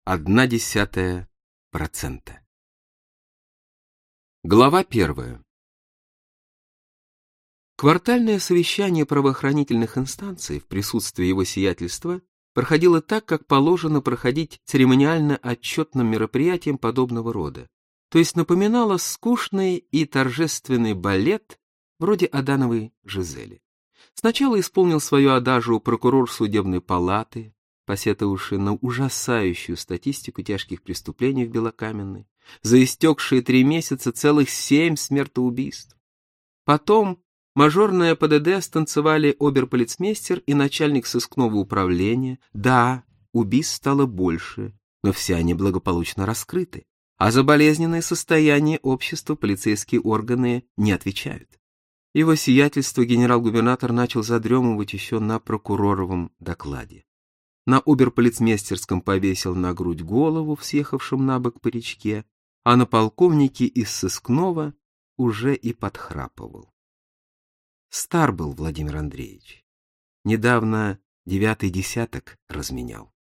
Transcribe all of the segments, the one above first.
0,1%. Глава 1. Квартальное совещание правоохранительных инстанций в присутствии его сиятельства проходило так, как положено проходить церемониально-отчетным мероприятиям подобного рода, то есть напоминало скучный и торжественный балет вроде Адановой Жизели. Сначала исполнил свою адажу прокурор судебной палаты, посетовавший на ужасающую статистику тяжких преступлений в Белокаменной, за истекшие 3 месяца целых 7 смертоубийств. Потом мажорное ПДД станцевали оберполицмейстер и начальник сыскного управления. Да, убийств стало больше, но все они благополучно раскрыты, а за болезненное состояние общества полицейские органы не отвечают. Его сиятельство генерал-губернатор начал задремывать еще на прокуроровом докладе. На оберполицмейстерском повесил на грудь голову в съехавшем на бок паричке, а на полковнике из сыскного уже и подхрапывал. Стар был Владимир Андреевич. Недавно 9-й десяток разменял.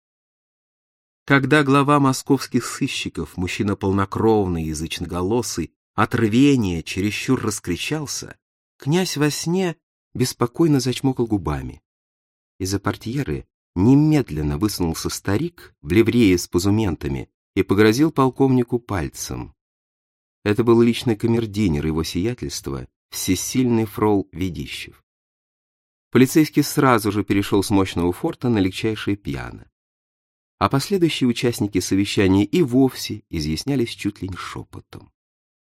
Когда глава московских сыщиков, мужчина полнокровный, язычноголосый, от рвения чересчур раскричался, князь во сне беспокойно зачмокал губами. Из-за портьеры немедленно высунулся старик в ливрее с позументами и погрозил полковнику пальцем. Это был личный камердинер его сиятельства, всесильный фрол Ведищев. Полицейский сразу же перешел с мощного форта на легчайшее пьяно. А последующие участники совещания и вовсе изъяснялись чуть ли не шепотом.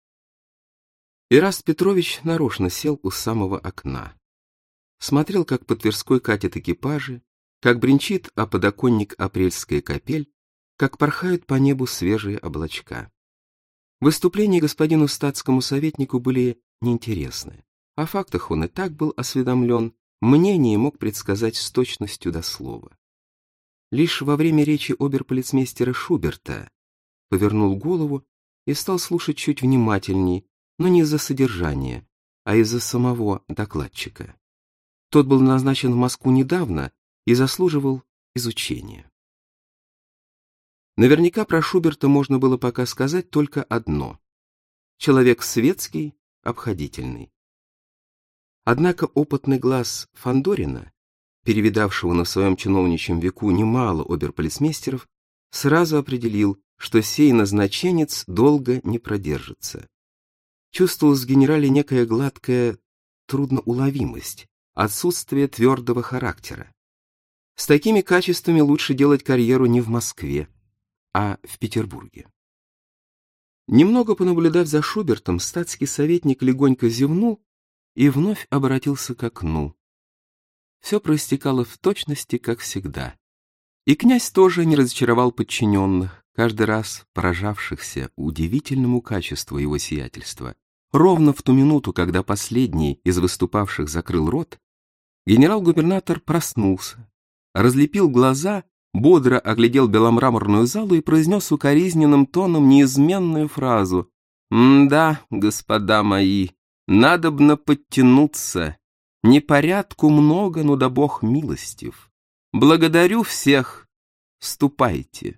Ираст Петрович нарочно сел у самого окна. Смотрел, как по Тверской катят экипажи, как бренчит о подоконник апрельская капель, как порхают по небу свежие облачка. Выступления господину статскому советнику были неинтересны. О фактах он и так был осведомлен, мнение мог предсказать с точностью до слова. Лишь во время речи оберполицмейстера Шуберта повернул голову и стал слушать чуть внимательней, но не из-за содержания, а из-за самого докладчика. Тот был назначен в Москву недавно и заслуживал изучения. Наверняка про Шуберта можно было пока сказать только одно: человек светский, обходительный. Однако опытный глаз Фандорина, перевидавшего на своем чиновничьем веку немало оберполицмейстеров, сразу определил, что сей назначенец долго не продержится. Чувствовалась в генерале некая гладкая трудноуловимость, отсутствие твердого характера. С такими качествами лучше делать карьеру не в Москве, а в Петербурге. Немного понаблюдав за Шубертом, статский советник легонько зевнул и вновь обратился к окну. Все проистекало в точности, как всегда. И князь тоже не разочаровал подчиненных, каждый раз поражавшихся удивительному качеству его сиятельства. Ровно в ту минуту, когда последний из выступавших закрыл рот, генерал-губернатор проснулся, разлепил глаза, бодро оглядел беломраморную залу и произнес укоризненным тоном неизменную фразу: «Да, господа мои, надобно подтянуться. Непорядку много, но да Бог милостив. Благодарю всех. Ступайте».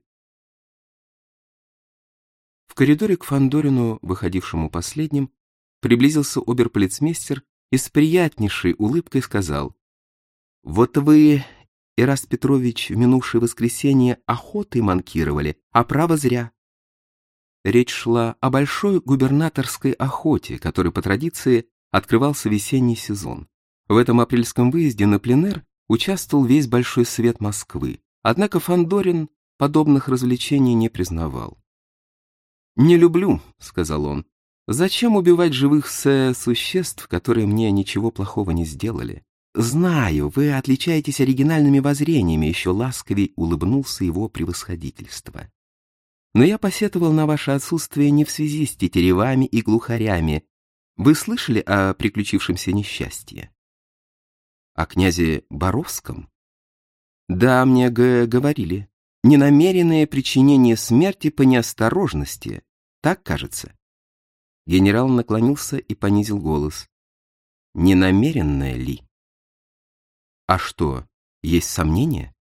В коридоре к Фандорину, выходившему последним, приблизился оберполицмейстер и с приятнейшей улыбкой сказал: «Вот вы, Ираст Петрович, в минувшее воскресенье охотой манкировали, а право зря». Речь шла о большой губернаторской охоте, которой по традиции открывался весенний сезон. В этом апрельском выезде на пленэр участвовал весь большой свет Москвы, однако Фандорин подобных развлечений не признавал. «Не люблю», — сказал он. «Зачем убивать живых существ, которые мне ничего плохого не сделали? Знаю, вы отличаетесь оригинальными воззрениями», — еще ласковей улыбнулся его превосходительство. «Но я посетовал на ваше отсутствие не в связи с тетеревами и глухарями. Вы слышали о приключившемся несчастье?» «О князе Боровском?» «Да, мне говорили. Ненамеренное причинение смерти по неосторожности. Так, кажется». Генерал наклонился и понизил голос. «Ненамеренное ли?» «А что, есть сомнения?»